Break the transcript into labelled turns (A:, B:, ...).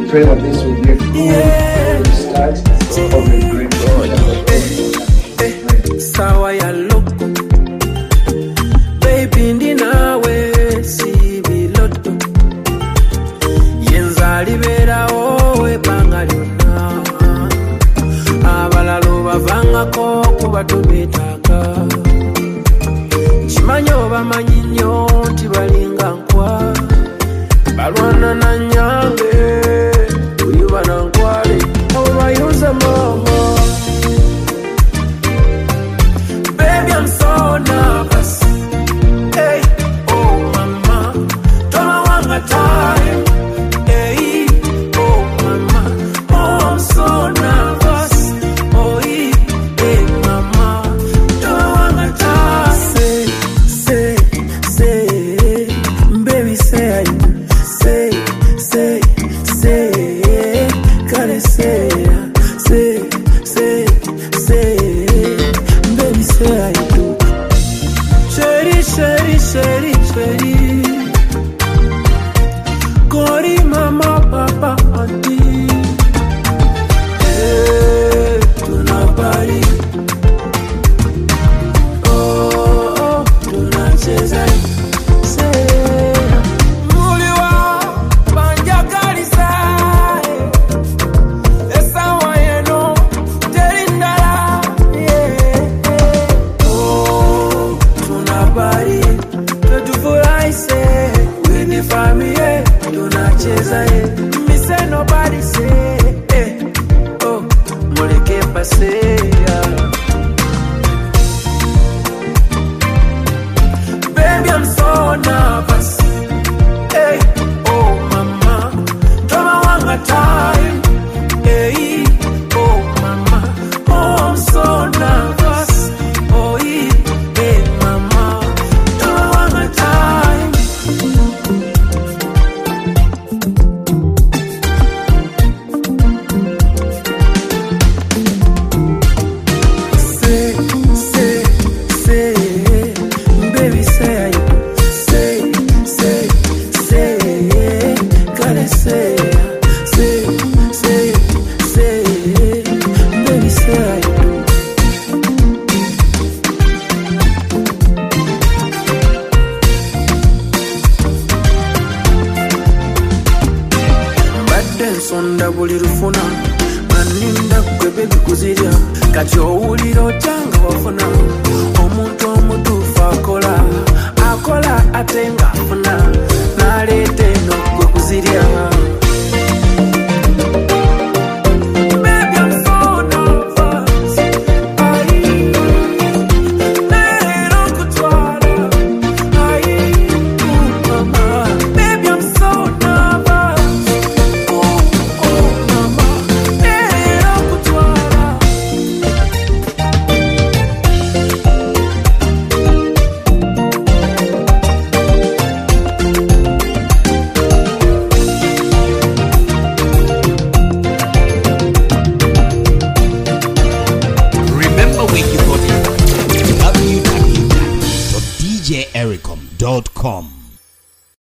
A: pray that this will be a good start of a great
B: sawa ya loko baby ndinawe si biloto yenzali bera owe bangalyona abalalo bavangako kuba tubetaka chimanyo bamanyi nnyo nti balinga nkwa balwana na nyange uyuba na nkwale abo bayuza mama. Baby, I'm so nervous. Hey, oh mama, don't want my time. Hey, oh mama, oh I'm so nervous. Oh hey, mama, don't want my time. Say, baby, say, gotta say, baby, say I do. Shady, Kori, mama, papa, auntie. Hey, tunabari. Oh, tunacheza. Say, muliwa, banja kalisa. Esa wayeno, terindala. Yeah. Oh, tunabari. Tutufurahi say, with the family, tunacheza me say nobody say, oh, muleke pase. Baby, I'm so nervous. Hey, oh mama, don't want my time. Hey, oh mama, oh I'm so nervous. Oh hey, mama, don't want my time. Say, baby, say, gotta say, baby, say. Mbadde nsonda buli lufuna aninda kwebe bikuzirya kati owulira otanga wafuna omuntu omutuufu akola ate nga